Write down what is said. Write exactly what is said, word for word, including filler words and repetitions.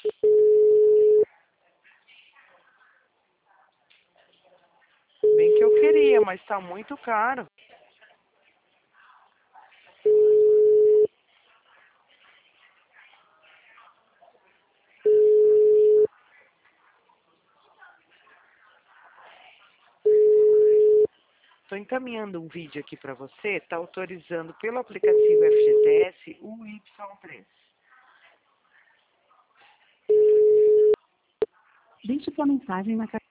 Bem que eu queria, mas tá muito caro. Estou encaminhando um vídeo aqui para você, está autorizando pelo aplicativo F G T S o Y três. Deixe sua mensagem na caixa.